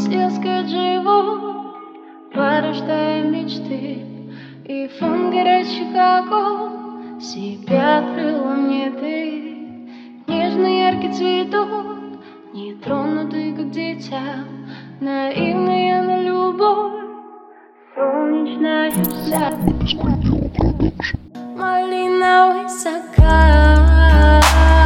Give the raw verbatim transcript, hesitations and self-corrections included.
сельское живот, порождая мечты, и фон горячих огонь себя открыла мне ты. Нежный яркий цветок, нетронутый, как дитя, наивная на любовь, солнечная вся. Малиновый закат.